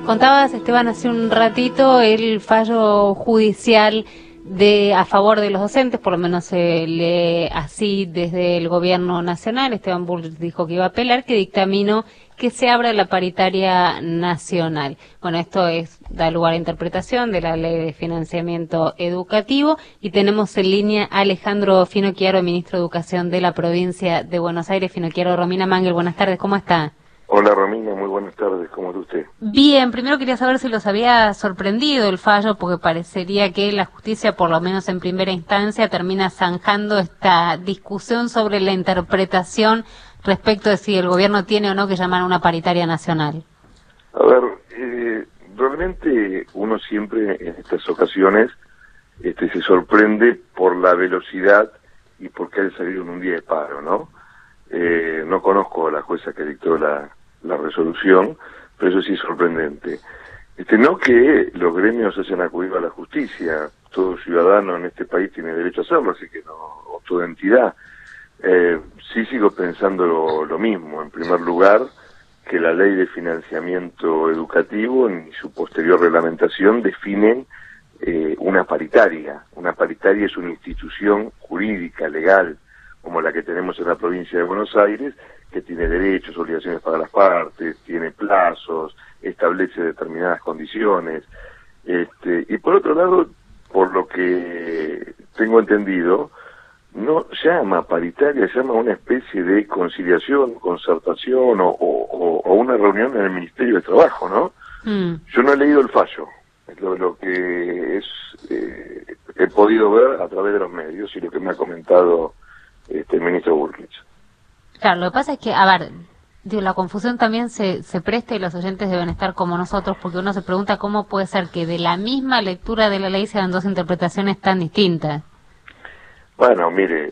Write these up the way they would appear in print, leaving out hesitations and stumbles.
contabas, Esteban, hace un ratito el fallo judicial a favor de los docentes, por lo menos se lee así desde el gobierno nacional. Esteban Bull dijo que iba a apelar, que dictaminó que se abra la paritaria nacional. Bueno, esto da lugar a interpretación de la Ley de Financiamiento Educativo, y tenemos en línea a Alejandro Finocchiaro, ministro de Educación de la provincia de Buenos Aires. Finocchiaro, Romina Mangel, buenas tardes, ¿cómo está? Hola Romina, muy buenas tardes, ¿cómo está usted? Bien, primero quería saber si los había sorprendido el fallo, porque parecería que la justicia, por lo menos en primera instancia, termina zanjando esta discusión sobre la interpretación respecto de si el gobierno tiene o no que llamar a una paritaria nacional. A ver, realmente uno siempre en estas ocasiones se sorprende por la velocidad y porque haya salido en un día de paro, ¿no? No conozco a la jueza que dictó la resolución, pero eso sí es sorprendente. No que los gremios se hayan acudido a la justicia, todo ciudadano en este país tiene derecho a hacerlo, así que no, o toda entidad. Sí sigo pensando lo mismo. En primer lugar, que la Ley de Financiamiento Educativo y su posterior reglamentación definen una paritaria. Una paritaria es una institución jurídica, legal, como la que tenemos en la provincia de Buenos Aires, que tiene derechos, obligaciones para las partes, tiene plazos, establece determinadas condiciones. Y por otro lado, por lo que tengo entendido, no llama paritaria, llama una especie de conciliación, concertación o una reunión en el Ministerio de Trabajo, ¿no? Yo no he leído el fallo, es lo que he podido ver a través de los medios y lo que me ha comentado el ministro Bullrich. Claro, lo que pasa es que, la confusión también se presta, y los oyentes deben estar como nosotros, porque uno se pregunta cómo puede ser que de la misma lectura de la ley sean dos interpretaciones tan distintas. Bueno, mire,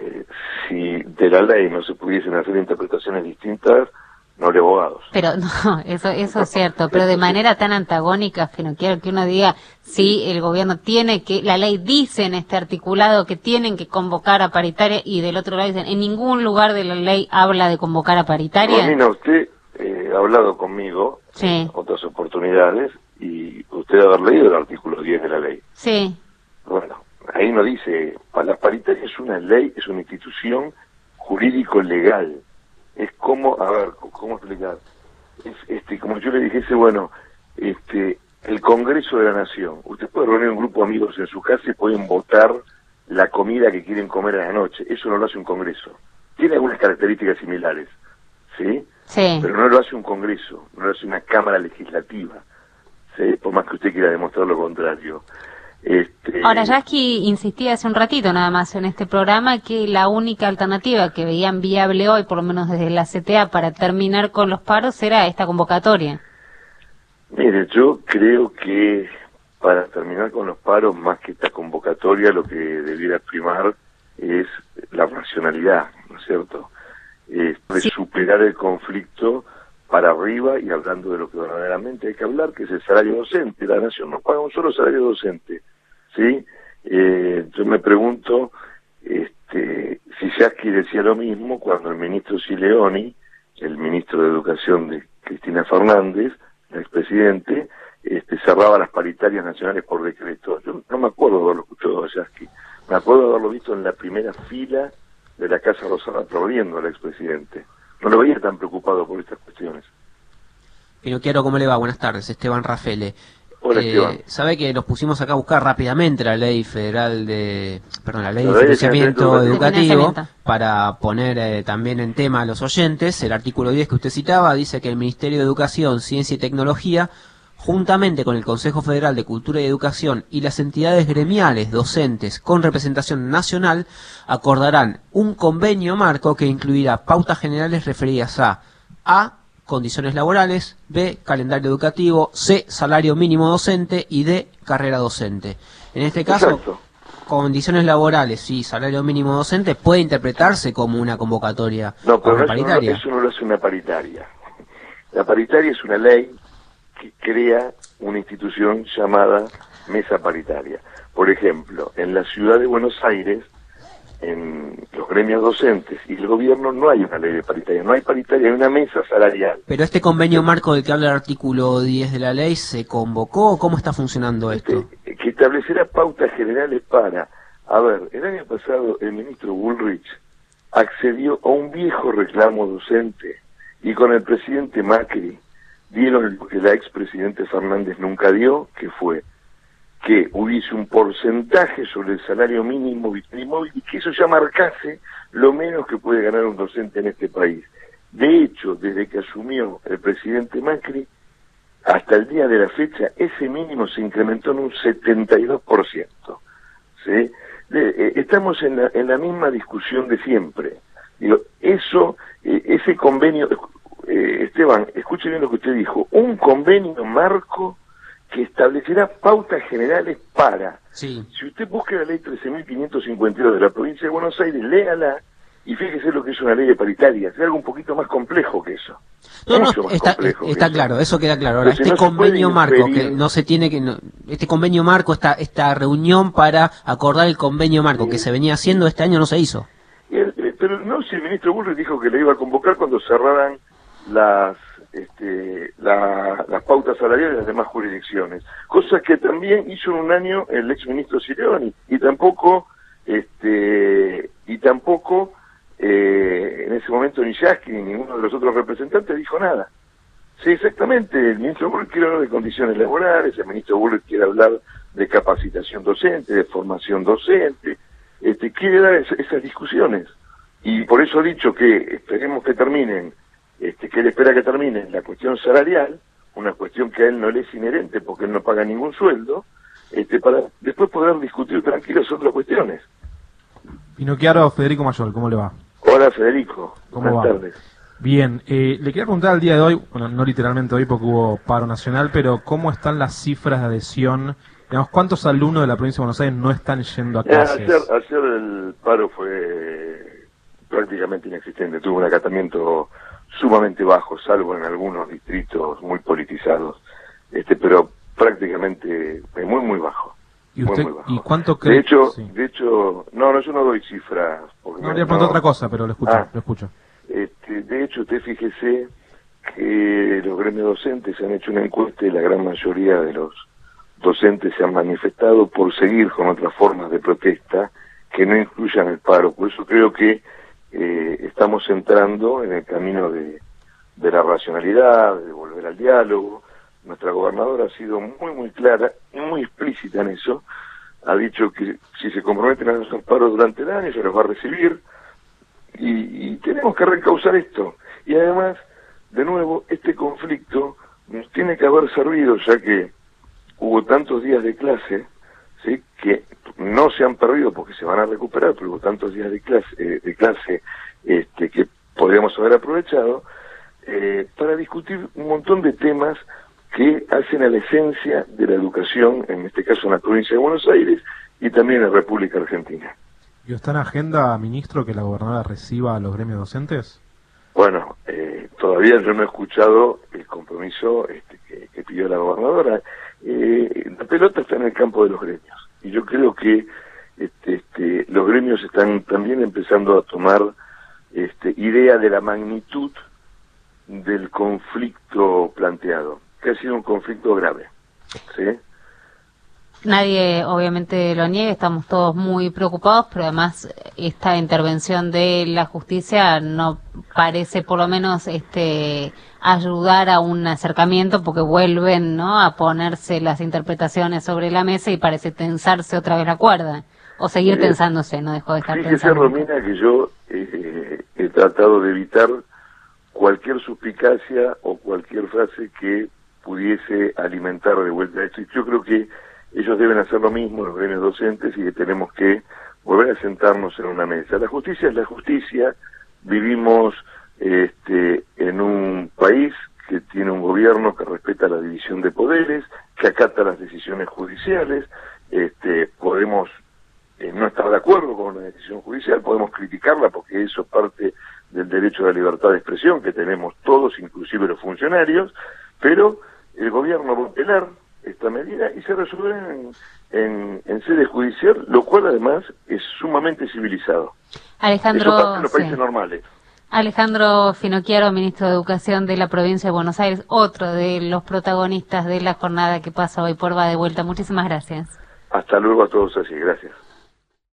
si de la ley no se pudiesen hacer interpretaciones distintas, no habría abogados. Pero no, eso es cierto, pero de manera tan antagónica, que no quiero que uno diga, sí, el gobierno tiene que, la ley dice en este articulado que tienen que convocar a paritaria, y del otro lado dicen, en ningún lugar de la ley habla de convocar a paritaria. Romina, usted ha hablado conmigo en otras oportunidades, y usted debe haber leído el artículo 10 de la ley. Sí. Bueno, ahí no dice, la paritaria es una ley, es una institución jurídico-legal. Es como, ¿cómo explicar? Como yo le dijese, bueno, el Congreso de la Nación. Usted puede reunir un grupo de amigos en su casa y pueden votar la comida que quieren comer a la noche. Eso no lo hace un Congreso. Tiene algunas características similares, ¿sí? Sí. Pero no lo hace un Congreso, no lo hace una Cámara Legislativa, ¿sí? Por más que usted quiera demostrar lo contrario. Ahora, Yasky insistía hace un ratito nada más en este programa que la única alternativa que veían viable hoy, por lo menos desde la CTA, para terminar con los paros era esta convocatoria. Mire, yo creo que para terminar con los paros, más que esta convocatoria, lo que debiera primar es la racionalidad, ¿no es cierto? De superar el conflicto para arriba, y hablando de lo que verdaderamente hay que hablar, que es el salario docente. La Nación no paga un solo salario docente, ¿sí? Yo me pregunto si Yasky decía lo mismo cuando el ministro Sileoni, el ministro de Educación de Cristina Fernández, el expresidente, cerraba las paritarias nacionales por decreto. Yo no me acuerdo de haberlo escuchado a Yasky, me acuerdo de haberlo visto en la primera fila de la Casa Rosada aplaudiendo al expresidente. No lo veía tan preocupado por estas cuestiones. Finocchiaro, ¿cómo le va? Buenas tardes, Esteban Rafele. Hola, Esteban. Sabe que nos pusimos acá a buscar rápidamente la ley federal la ley de financiamiento educativo, para poner también en tema a los oyentes. El artículo 10 que usted citaba dice que el Ministerio de Educación, Ciencia y Tecnología, juntamente con el Consejo Federal de Cultura y Educación y las entidades gremiales docentes con representación nacional, acordarán un convenio marco que incluirá pautas generales referidas a condiciones laborales, B, calendario educativo, C, salario mínimo docente, y D, carrera docente. En este caso, exacto, condiciones laborales y salario mínimo docente puede interpretarse como una convocatoria paritaria. Eso no lo hace una paritaria. La paritaria es una ley que crea una institución llamada mesa paritaria. Por ejemplo, en la ciudad de Buenos Aires en los gremios docentes y el gobierno no hay una ley de paritaria, no hay paritaria, hay una mesa salarial. Pero este convenio marco del que habla el artículo 10 de la ley, ¿se convocó? ¿Cómo está funcionando esto? Que establecerá pautas generales para... A ver, el año pasado el ministro Bullrich accedió a un viejo reclamo docente y con el presidente Macri dieron lo que la expresidente Fernández nunca dio, que fue que hubiese un porcentaje sobre el salario mínimo vital y que eso ya marcase lo menos que puede ganar un docente en este país. De hecho, desde que asumió el presidente Macri, hasta el día de la fecha, ese mínimo se incrementó en un 72%. ¿Sí? Estamos en la misma discusión de siempre. Digo, eso, ese convenio, Esteban, escuche bien lo que usted dijo, un convenio marco que establecerá pautas generales para... Sí. Si usted busca la ley 13.552 de la provincia de Buenos Aires, léala y fíjese lo que es una ley de paritaria. Es algo un poquito más complejo que eso. Está claro, eso queda claro. Ahora, entonces, este convenio marco, que no se tiene que... este convenio marco, esta reunión para acordar el convenio marco que se venía haciendo este año no se hizo. Pero no, si el ministro Bullrich dijo que le iba a convocar cuando cerraran las pautas salariales de las demás jurisdicciones, cosa que también hizo en un año el exministro Sirioni, y tampoco en ese momento ni Yasky ni ninguno de los otros representantes dijo nada. Sí, exactamente, el ministro Bullrich quiere hablar de condiciones laborales, el ministro Bullrich quiere hablar de capacitación docente, de formación docente, quiere dar esas discusiones, y por eso ha dicho que esperemos que terminen, que él espera que termine la cuestión salarial, una cuestión que a él no le es inherente porque él no paga ningún sueldo, para después poder discutir tranquilos otras cuestiones. Pinocchiaro, Federico Mayol, ¿cómo le va? Hola Federico, ¿Cómo buenas va? tardes. Bien, le quería preguntar al día de hoy, bueno, no literalmente hoy porque hubo paro nacional, pero ¿cómo están las cifras de adhesión? Digamos, ¿cuántos alumnos de la provincia de Buenos Aires no están yendo a clases? Ayer el paro fue prácticamente inexistente, tuvo un acatamiento sumamente bajo, salvo en algunos distritos muy politizados, pero prácticamente muy bajo. ¿Y usted, muy bajo. ¿y cuánto cree? De hecho, no, yo no doy cifras. Porque no, quería preguntar otra cosa, pero lo escucho. De hecho, usted fíjese que los gremios docentes han hecho una encuesta y la gran mayoría de los docentes se han manifestado por seguir con otras formas de protesta que no incluyan el paro. Por eso creo que estamos entrando en el camino de la racionalidad, de volver al diálogo. Nuestra gobernadora ha sido muy clara y muy explícita en eso. Ha dicho que si se comprometen a hacer paro durante el año, ella los va a recibir. Y tenemos que reencauzar esto. Y además, de nuevo, este conflicto nos tiene que haber servido, ya que hubo tantos días de clase, ¿sí?, que no se han perdido porque se van a recuperar, pero hubo tantos días de clase que podríamos haber aprovechado para discutir un montón de temas que hacen a la esencia de la educación, en este caso en la provincia de Buenos Aires y también en la República Argentina. ¿Y está en agenda, ministro, que la gobernadora reciba a los gremios docentes? Bueno, todavía yo no he escuchado el compromiso que pidió la gobernadora. La pelota está en el campo de los gremios. Y yo creo que los gremios están también empezando a tomar idea de la magnitud del conflicto planteado, que ha sido un conflicto grave, ¿sí? Nadie obviamente lo niega, estamos todos muy preocupados, pero además esta intervención de la justicia no parece por lo menos ayudar a un acercamiento, porque vuelven, ¿no?, a ponerse las interpretaciones sobre la mesa y parece tensarse otra vez la cuerda, o seguir tensándose, no dejó de estar pensando. Fíjese, Romina, que yo he tratado de evitar cualquier suspicacia o cualquier frase que pudiese alimentar de vuelta esto, y yo creo que ellos deben hacer lo mismo, los gremios docentes, y que tenemos que volver a sentarnos en una mesa. La justicia es la justicia, vivimos en un país que tiene un gobierno que respeta la división de poderes, que acata las decisiones judiciales, podemos no estar de acuerdo con una decisión judicial, podemos criticarla porque eso es parte del derecho a la libertad de expresión que tenemos todos, inclusive los funcionarios, pero el gobierno va a apelar, esta medida y se resuelven en sede judicial, lo cual además es sumamente civilizado. Alejandro, eso pasa en los países normales. Alejandro Finocchiaro, ministro de Educación de la provincia de Buenos Aires, otro de los protagonistas de la jornada que pasa hoy por Va de Vuelta. Muchísimas gracias. Hasta luego a todos así, gracias.